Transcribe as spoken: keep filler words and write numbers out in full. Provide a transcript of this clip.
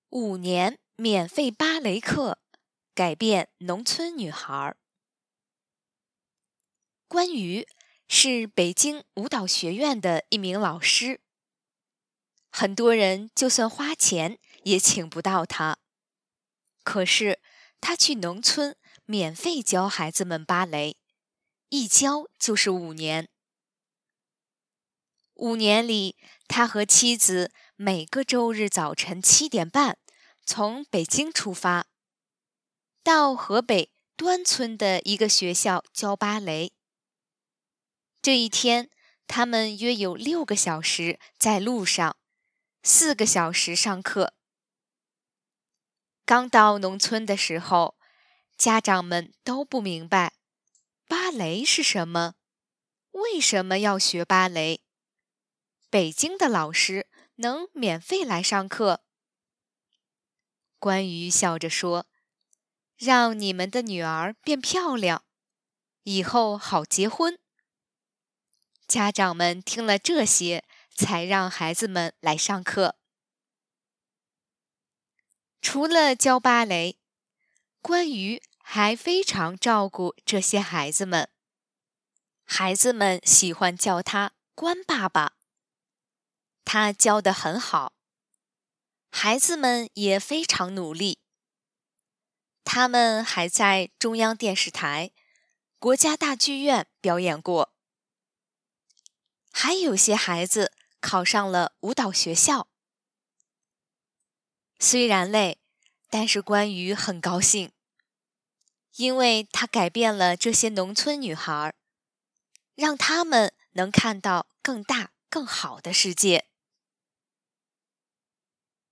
五年免费芭蕾课，改变农村女孩。关于是北京舞蹈学院的一名老师，很多人就算花钱也请不到他。可是他去农村免费教孩子们芭蕾，一教就是五年。五年里，他和妻子每个周日早晨七点半从北京出发，到河北端村的一个学校教芭蕾。这一天，他们约有六个小时在路上，四个小时上课。刚到农村的时候，家长们都不明白芭蕾是什么，为什么要学芭蕾？北京的老师能免费来上课？关羽笑着说：“让你们的女儿变漂亮，以后好结婚。”家长们听了这些，才让孩子们来上课。除了教芭蕾，关羽还非常照顾这些孩子们。孩子们喜欢叫他关爸爸。他教得很好，孩子们也非常努力。他们还在中央电视台、国家大剧院表演过。还有些孩子考上了舞蹈学校。虽然累，但是关羽很高兴，因为他改变了这些农村女孩，让她们能看到更大更好的世界。